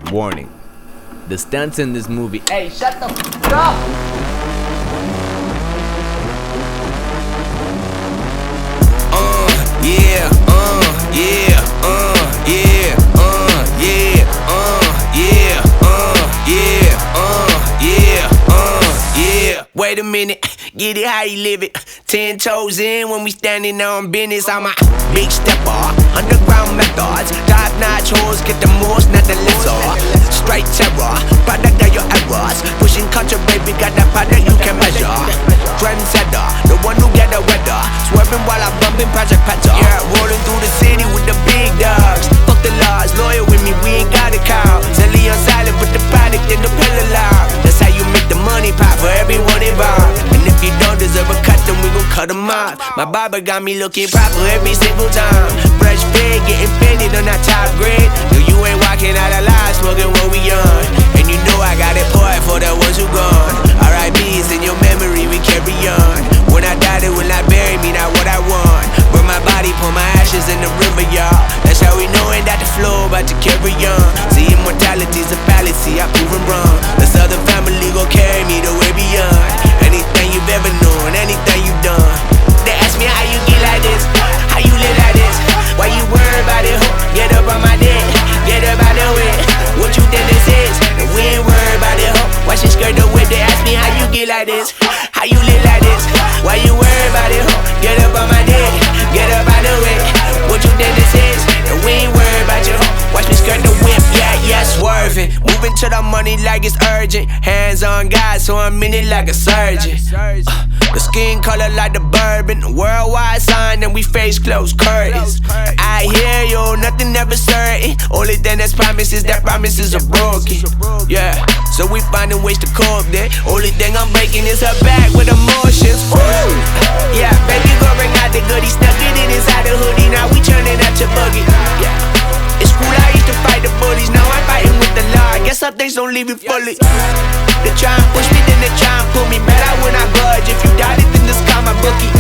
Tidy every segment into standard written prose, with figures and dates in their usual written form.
Warning. The stunts in this movie. Hey, shut the f up! Yeah, yeah, yeah, yeah, yeah. Wait a minute, get it how you live it. 10 toes in when we standing on business. I'm a big stepper, underground methods. Top-notch hoes, get the most, not the lesser. Straight terror, product of your errors. Pushing culture, baby, got that product you can measure. Trendsetter, the one who get the weather. Swerving while I'm bumping Project Petter. Yeah, rolling through the city with the big dogs. Fuck the laws, loyal with me, we ain't got a cow. Selling on silent, put the product in the pillar loud. That's how you make the money pop for everyone involved. And if you don't deserve a cut, then we gon' cut them off. My barber got me looking proper every single time. Fresh fade, getting faded on that top grade. No, you ain't walking out alive, smoking what we on. And you know I got it poured for the ones who gone. R.I.P.'s in your memory, we carry on. When I die, they will not bury me, not what I want. Burn my body, pour my ashes in the river, y'all. That's how we knowin' that the flow about to carry on. See, immortality's a fallacy, I proven wrong. The Southern family gon' carry me the way beyond. Anything you've ever known, anything you've done. They ask me how you get like this, how you live like this. Why you worry about it, ho? Get up on my dick, get up out the way. What you think this is? And we ain't worried about it, ho. Why she skirt the whip? They ask me how you get like this, how you live like this. Why you worry about it, ho? Get up on my dick, get up out the way. What you think this is? And we ain't worried about you, ho. Watch me skirt the whip, yeah, swerving. Moving to the money like it's urgent. Hands on God, so I'm in it like a surgeon. The skin color like the bourbon. Worldwide sign and we face closed curtains. I hear you, nothing ever certain. Only thing that's promised is that promises are broken. Yeah, so we finding ways to cope there. Only thing I'm breaking is her back with emotions. Ooh. Yeah, baby girl bring out the goodies. Stuck it in inside the hoodie. Now we turning out your buggy. Yeah, it's cool, I used to fight the bullies. Now I'm fighting with the law. I guess some things don't leave you fully. They try and push me, then they try and pull me. Better when I budge. If you doubt it, then just call my bookie.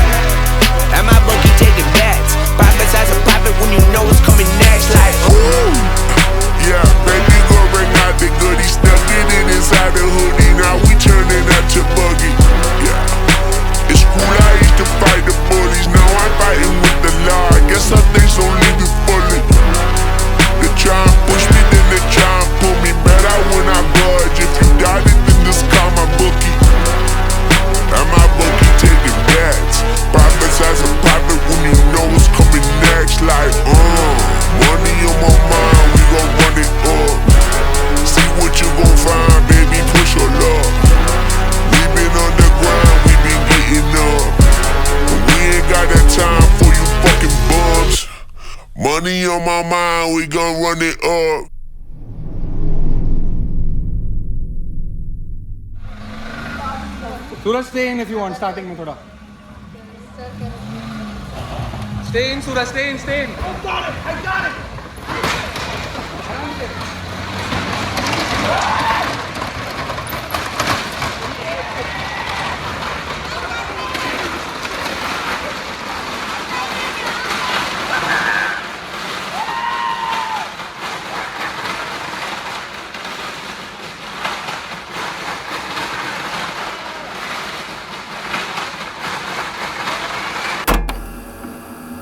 And my bookie taking bets. Profits as a profit when you know what's coming next. Like, ooh. Yeah, baby girl bring out the goodies. Stuck it in inside the hoodie. Now we turning out your buggy. Yeah, it's cool, I used to fight the bullies. Now I'm fighting with the law. I guess some things don't leave you fully. They try and push me, then they try and pull me. Better when I budge. If you doubt it, then just call my bookie. And my bookie taking bets. Profits as a profit when you know what's coming next. Like, money on my mind, we gon' run it up. See what you gon' find, baby, push your luck. We been on the grind, we been getting up. And we ain't got that time for you fucking bums. Money on my mind, we gon' run it up. Suraj, stay in if you want, starting mein thoda. Stay in, Suraj, stay in. I got it!